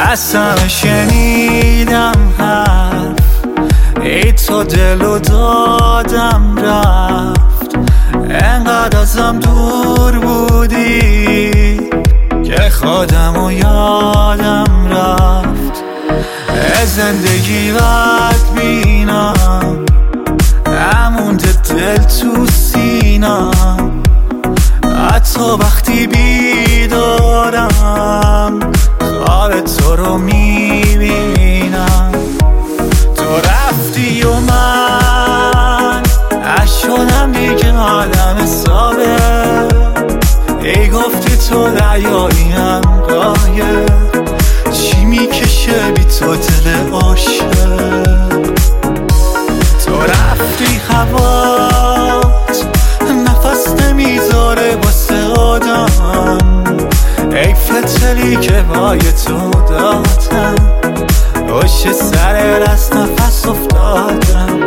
از همه شنیدم حرف، ای تو دلو دادم رفت. انقدر ازم دور بودی که خودمو یادم رفت. از زندگی بد بینم، نمونده دل تو سینم. حتی وقتی بیدارم خواب تو رو میبینم. تو رفتی و من شدم دیگه عالم حسابه. ای گفتی تو دریاییم قایق، چی میکشه بی تو دل عاشق. تو رفتی هوات نفس نمیذاره واسه آدم. ای فتلی که بای تو دادم، پشت سر دست نفس افتادم.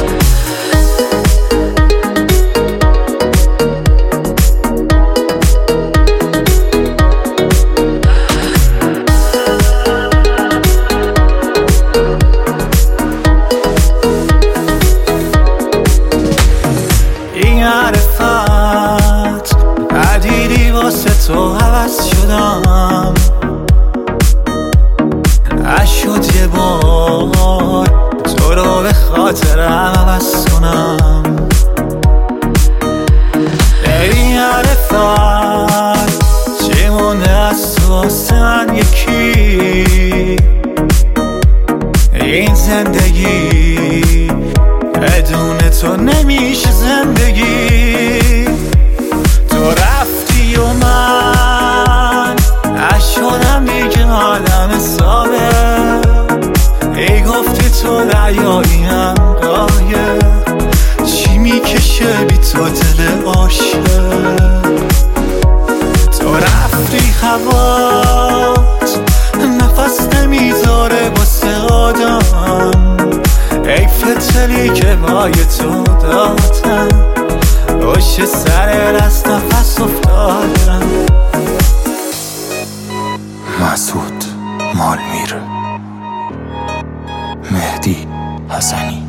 معرفت ندیدی واسه تو عوض شدم. نشد یه بار تو رو به خاطرم عوض کنم. ای معرفت چی مونده از تو واسه من یکی. این زندگی بدون تو نمیشه زندگی. تو رفتی و من نشدم دیگه عالم حسابه. ای گفتی تو دریاییم قایق، چی میکشه بی تو دل عاشق. تو رفتی هوات نفس نمیذاره واسه آدم. ای فتلی که بای تو دادم، پشت سر دست نفس افتادم. مسعود مالمیر، مهدی حسنی.